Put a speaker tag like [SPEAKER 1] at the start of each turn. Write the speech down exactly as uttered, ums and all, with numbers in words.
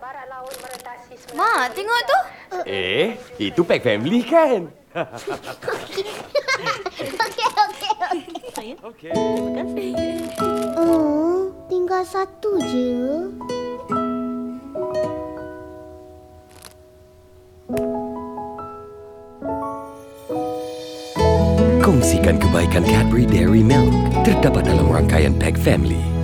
[SPEAKER 1] Ma, tengok tu.
[SPEAKER 2] Eh, itu Pack Family kan?
[SPEAKER 3] Okey, okey, okey.
[SPEAKER 2] Okey.
[SPEAKER 1] Terima kasih.
[SPEAKER 3] Oh, tinggal satu je.
[SPEAKER 4] Kongsikan kebaikan Cadbury Dairy Milk. Terdapat dalam rangkaian Pack Family.